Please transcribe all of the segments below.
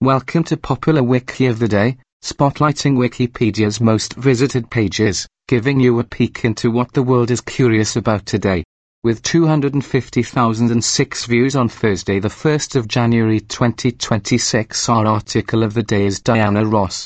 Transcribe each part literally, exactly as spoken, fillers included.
Welcome to Popular Wiki of the Day, spotlighting Wikipedia's most visited pages, giving you a peek into what the world is curious about today. With two hundred fifty thousand six views on Thursday the first of January twenty twenty-six, our article of the day is Diana Ross.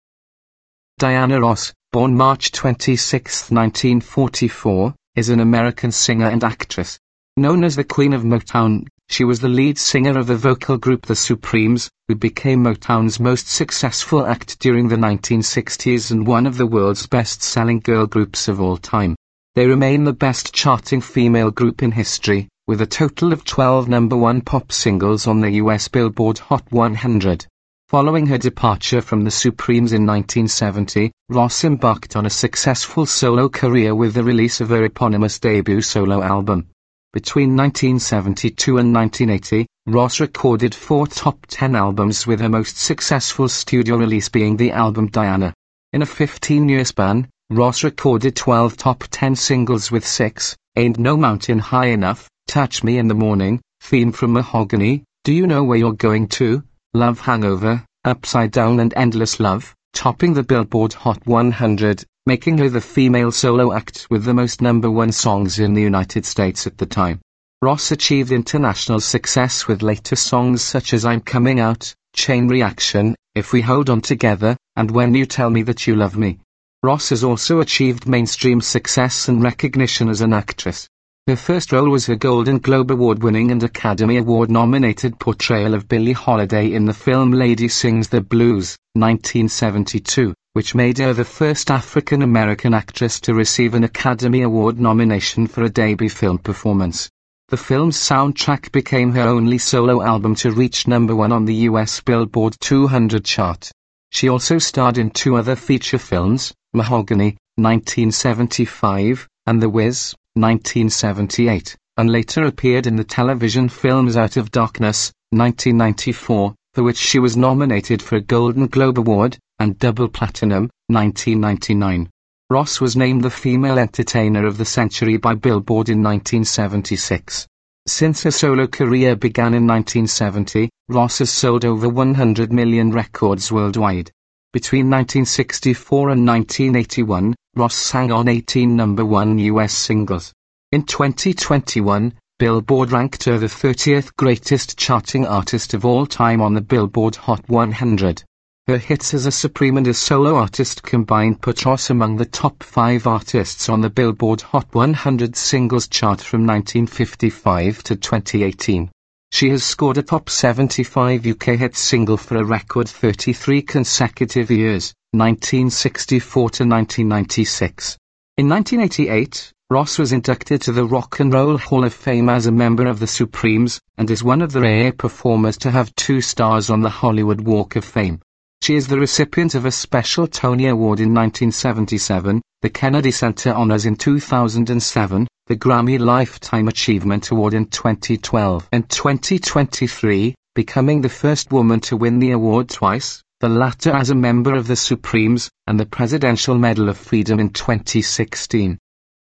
Diana Ross, born March twenty-sixth, nineteen forty-four, is an American singer and actress. Known as the Queen of Motown, she was the lead singer of the vocal group The Supremes, who became Motown's most successful act during the nineteen sixties and one of the world's best-selling girl groups of all time. They remain the best-charting female group in history, with a total of twelve number one pop singles on the U S Billboard Hot one hundred. Following her departure from The Supremes in nineteen seventy, Ross embarked on a successful solo career with the release of her eponymous debut solo album. Between nineteen seventy-two and nineteen eighty, Ross recorded four top ten albums, with her most successful studio release being the album Diana. In a fifteen-year span, Ross recorded twelve top ten singles with six, Ain't No Mountain High Enough, Touch Me in the Morning, Theme from Mahogany, Do You Know Where You're Going To, Love Hangover, Upside Down and Endless Love, topping the Billboard Hot one hundred, making her the female solo act with the most number one songs in the United States at the time. Ross achieved international success with later songs such as I'm Coming Out, Chain Reaction, If We Hold On Together, and When You Tell Me That You Love Me. Ross has also achieved mainstream success and recognition as an actress. Her first role was her Golden Globe Award-winning and Academy Award-nominated portrayal of Billie Holiday in the film Lady Sings the Blues, nineteen seventy-two, which made her the first African-American actress to receive an Academy Award nomination for a debut film performance. The film's soundtrack became her only solo album to reach number one on the U S Billboard two hundred chart. She also starred in two other feature films, Mahogany, nineteen seventy-five, and The Wiz, nineteen seventy-eight, and later appeared in the television films Out of Darkness, nineteen ninety-four, for which she was nominated for a Golden Globe Award, and Double Platinum, nineteen ninety-nine. Ross was named the Female Entertainer of the Century by Billboard in nineteen seventy-six. Since her solo career began in nineteen seventy, Ross has sold over one hundred million records worldwide. Between nineteen sixty-four and nineteen eighty-one, Ross sang on eighteen number one U S singles. In twenty twenty-one, Billboard ranked her the thirtieth greatest charting artist of all time on the Billboard Hot one hundred. Her hits as a Supreme and as solo artist combined put Ross among the top five artists on the Billboard Hot one hundred singles chart from nineteen fifty-five to twenty eighteen. She has scored a top seventy-five U K hit single for a record thirty-three consecutive years, nineteen sixty-four to nineteen ninety-six. In nineteen eighty-eight, Ross was inducted to the Rock and Roll Hall of Fame as a member of the Supremes, and is one of the rare performers to have two stars on the Hollywood Walk of Fame. She is the recipient of a special Tony Award in nineteen seventy-seven, the Kennedy Center Honors in two thousand seven, the Grammy Lifetime Achievement Award in twenty twelve and twenty twenty-three, becoming the first woman to win the award twice, the latter as a member of the Supremes, and the Presidential Medal of Freedom in twenty sixteen.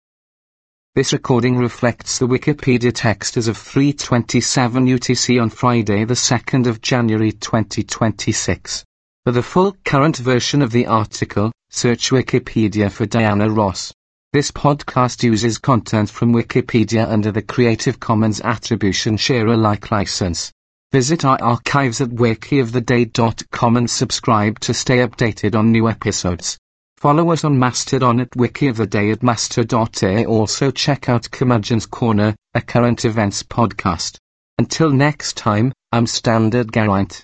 This recording reflects the Wikipedia text as of three twenty-seven U T C on Friday the second of January twenty twenty-six. For the full current version of the article, search Wikipedia for Diana Ross. This podcast uses content from Wikipedia under the Creative Commons Attribution Share Alike license. Visit our archives at wiki of the day dot com and subscribe to stay updated on new episodes. Follow us on Mastodon at wikioftheday at master dot a. Also check out Curmudgeon's Corner, a current events podcast. Until next time, I'm Standard Geraint.